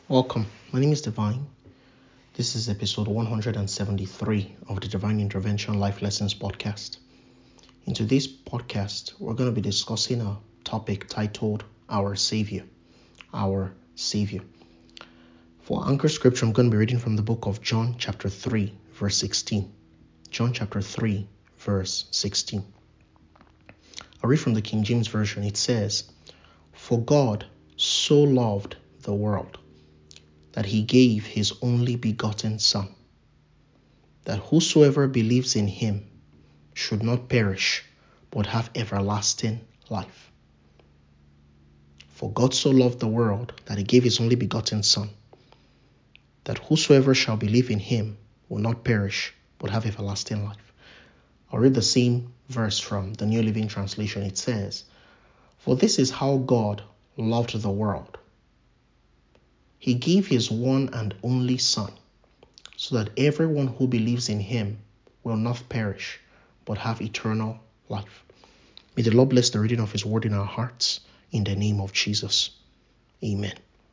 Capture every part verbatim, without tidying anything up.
Welcome. My name is Divine. This is episode one hundred seventy-three of the Divine Intervention Life Lessons podcast. In today's podcast, we're going to be discussing a topic titled Our Savior. Our Savior. For anchor scripture, I'm going to be reading from the book of John chapter three, verse sixteen. John chapter three, verse sixteen. I'll read from the King James Version. It says, "For God so loved the world, that he gave his only begotten Son, that whosoever believes in him should not perish, but have everlasting life. For God so loved the world, that he gave his only begotten Son, that whosoever shall believe in him will not perish, but have everlasting life." I'll read the same verse from the New Living Translation. It says, "For this is how God loved the world. He gave his one and only Son, so that everyone who believes in him will not perish, but have eternal life." May the Lord bless the reading of his word in our hearts, in the name of Jesus. Amen.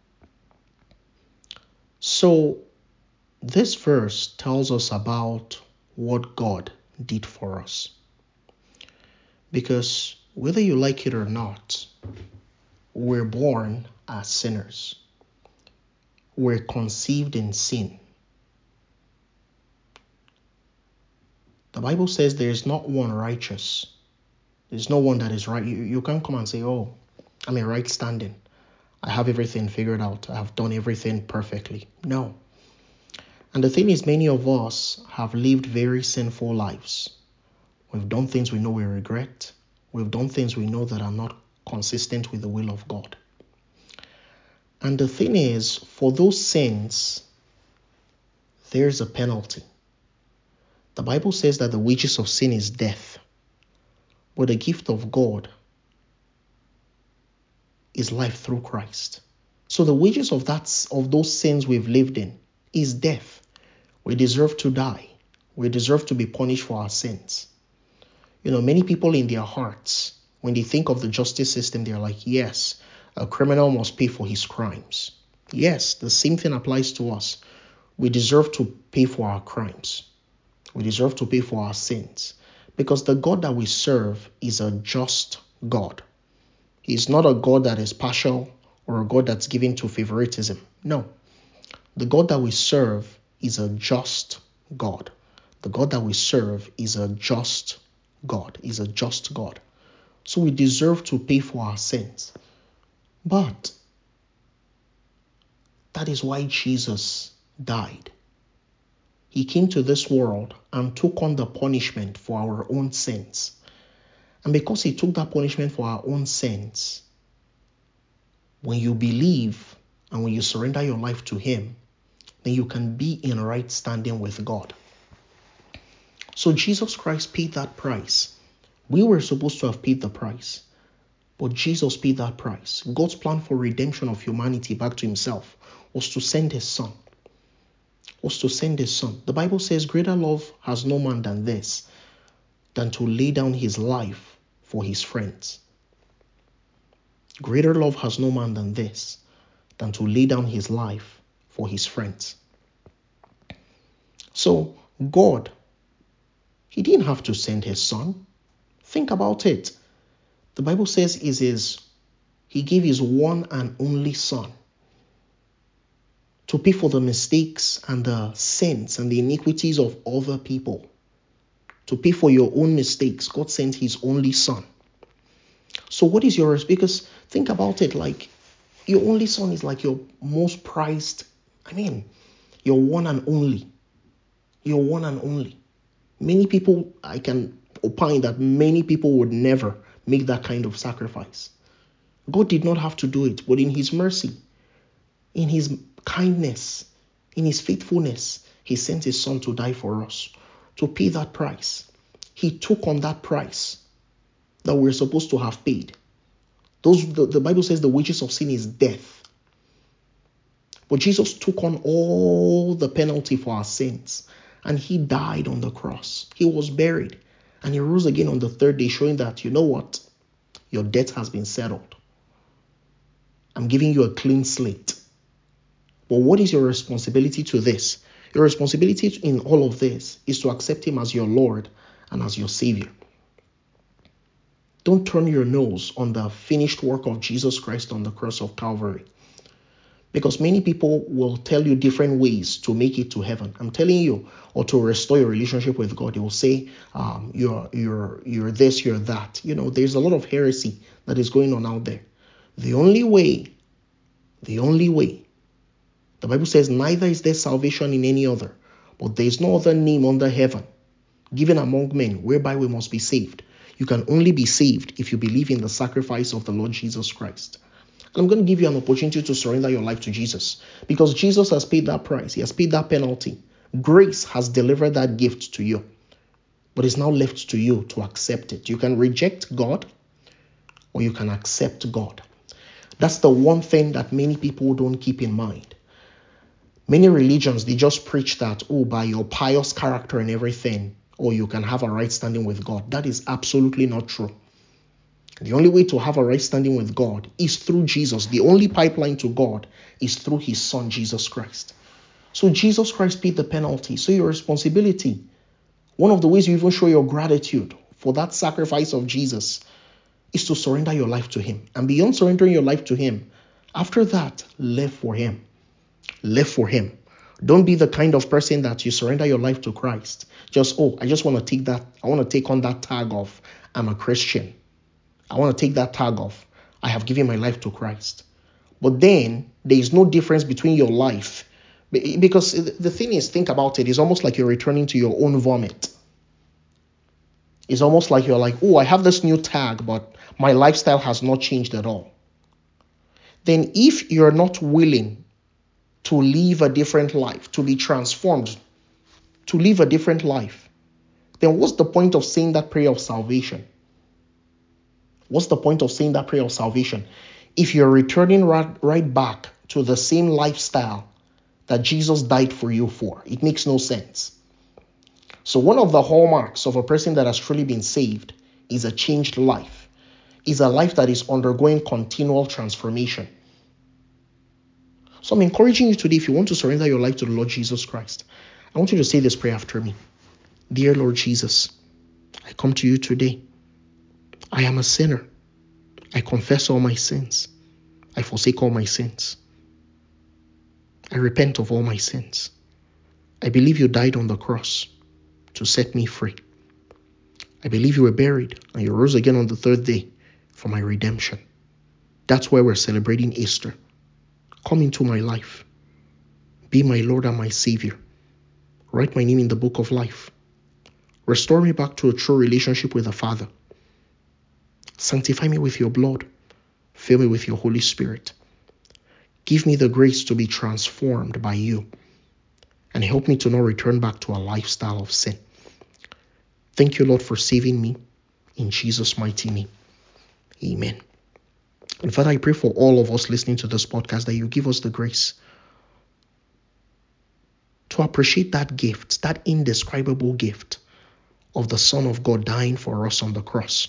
So, this verse tells us about what God did for us. Because whether you like it or not, we're born as sinners. We're conceived in sin. The Bible says there is not one righteous. There's no one that is right. You, you can't come and say, "Oh, I'm in right standing. I have everything figured out. I have done everything perfectly." No. And the thing is, many of us have lived very sinful lives. We've done things we know we regret. We've done things we know that are not consistent with the will of God. And the thing is, for those sins, there's a penalty. The Bible says that the wages of sin is death, but the gift of God is life through Christ. So the wages of that of those sins we've lived in is death. We deserve to die. We deserve to be punished for our sins. You know, many people in their hearts, when they think of the justice system, they're like, yes, a criminal must pay for his crimes. Yes, the same thing applies to us. We deserve to pay for our crimes. We deserve to pay for our sins. Because the God that we serve is a just God. He's not a God that is partial or a God that's given to favoritism. No. The God that we serve is a just God. The God that we serve is a just God. Is a just God. So we deserve to pay for our sins. But that is why Jesus died. He came to this world and took on the punishment for our own sins. And because he took that punishment for our own sins, when you believe and when you surrender your life to him, then you can be in right standing with God. So Jesus Christ paid that price. We were supposed to have paid the price, but Jesus paid that price. God's plan for redemption of humanity back to himself was to send his son. Was to send his son. The Bible says, "Greater love has no man than this, than to lay down his life for his friends." Greater love has no man than this, than to lay down his life for his friends. So God, he didn't have to send his son. Think about it. The Bible says is his, he gave his one and only son to pay for the mistakes and the sins and the iniquities of other people. To pay for your own mistakes, God sent his only son. So what is yours? Because think about it, like your only son is like your most prized, I mean, your one and only. Your one and only. Many people, I can opine that many people would never make that kind of sacrifice. God did not have to do it, but in his mercy, in his kindness, in his faithfulness, he sent his son to die for us, to pay that price. He took on that price that we're supposed to have paid. Those the, the Bible says the wages of sin is death. But Jesus took on all the penalty for our sins, and he died on the cross. He was buried, and he rose again on the third day, showing that, you know what? Your debt has been settled. I'm giving you a clean slate. But what is your responsibility to this? Your responsibility in all of this is to accept him as your Lord and as your Savior. Don't turn your nose on the finished work of Jesus Christ on the cross of Calvary. Because many people will tell you different ways to make it to heaven. I'm telling you, or to restore your relationship with God. They will say, um, you're, you're, you're this, you're that. You know, there's a lot of heresy that is going on out there. The only way, the only way, the Bible says, neither is there salvation in any other, but there is no other name under heaven given among men whereby we must be saved. You can only be saved if you believe in the sacrifice of the Lord Jesus Christ. And I'm going to give you an opportunity to surrender your life to Jesus, because Jesus has paid that price. He has paid that penalty. Grace has delivered that gift to you, but it's now left to you to accept it. You can reject God or you can accept God. That's the one thing that many people don't keep in mind. Many religions, they just preach that, oh, by your pious character and everything, or you can have a right standing with God. That is absolutely not true. The only way to have a right standing with God is through Jesus. The only pipeline to God is through his son, Jesus Christ. So Jesus Christ paid the penalty. So your responsibility, one of the ways you even show your gratitude for that sacrifice of Jesus, is to surrender your life to him. And beyond surrendering your life to him, after that, live for him. Live for him. Don't be the kind of person that you surrender your life to Christ. Just, oh, I just want to take that. I want to take on that tag of, I'm a Christian. I want to take that tag off. I have given my life to Christ. But then there is no difference between your life. Because the thing is, think about it. It's almost like you're returning to your own vomit. It's almost like you're like, oh, I have this new tag, but my lifestyle has not changed at all. Then if you're not willing to live a different life, to be transformed, to live a different life, then what's the point of saying that prayer of salvation? What's the point of saying that prayer of salvation if you're returning right, right back to the same lifestyle that Jesus died for you for? It makes no sense. So one of the hallmarks of a person that has truly been saved is a changed life, is a life that is undergoing continual transformation. So I'm encouraging you today, if you want to surrender your life to the Lord Jesus Christ, I want you to say this prayer after me. Dear Lord Jesus, I come to you today. I am a sinner. I confess all my sins. I forsake all my sins. I repent of all my sins. I believe you died on the cross to set me free. I believe you were buried and you rose again on the third day for my redemption. That's why we're celebrating Easter. Come into my life. Be my Lord and my Savior. Write my name in the book of life. Restore me back to a true relationship with the Father. Sanctify me with your blood. Fill me with your Holy Spirit. Give me the grace to be transformed by you, and help me to not return back to a lifestyle of sin. Thank you, Lord, for saving me. In Jesus' mighty name. Amen. And Father, I pray for all of us listening to this podcast that you give us the grace to appreciate that gift, that indescribable gift of the Son of God dying for us on the cross.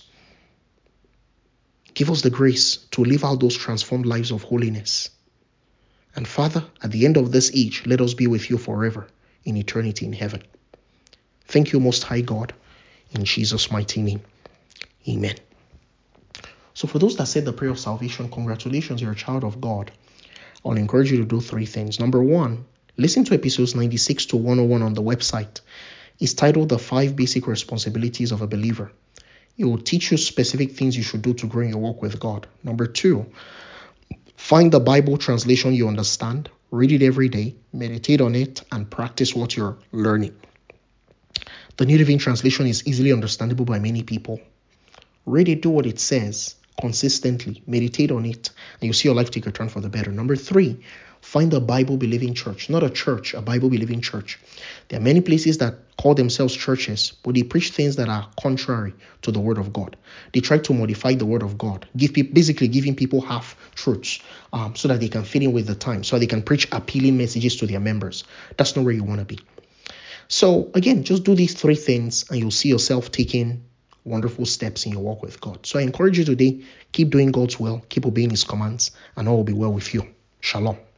Give us the grace to live out those transformed lives of holiness. And Father, at the end of this age, let us be with you forever in eternity in heaven. Thank you, Most High God, in Jesus' mighty name. Amen. So for those that said the prayer of salvation, congratulations, you're a child of God. I'll encourage you to do three things. Number one, listen to episodes ninety-six to one oh one on the website. It's titled The Five Basic Responsibilities of a Believer. It will teach you specific things you should do to grow in your walk with God. Number two, find the Bible translation you understand, read it every day, meditate on it, and practice what you're learning. The New Living Translation is easily understandable by many people. Read it, do what it says consistently, meditate on it, and you'll see your life take a turn for the better. Number three, find a Bible-believing church, not a church, a Bible-believing church. There are many places that call themselves churches, but they preach things that are contrary to the Word of God. They try to modify the Word of God, give people, basically giving people half truths um, so that they can fit in with the time, so they can preach appealing messages to their members. That's not where you want to be. So again, just do these three things and you'll see yourself taking wonderful steps in your walk with God. So I encourage you today, keep doing God's will, keep obeying his commands, and all will be well with you. Shalom.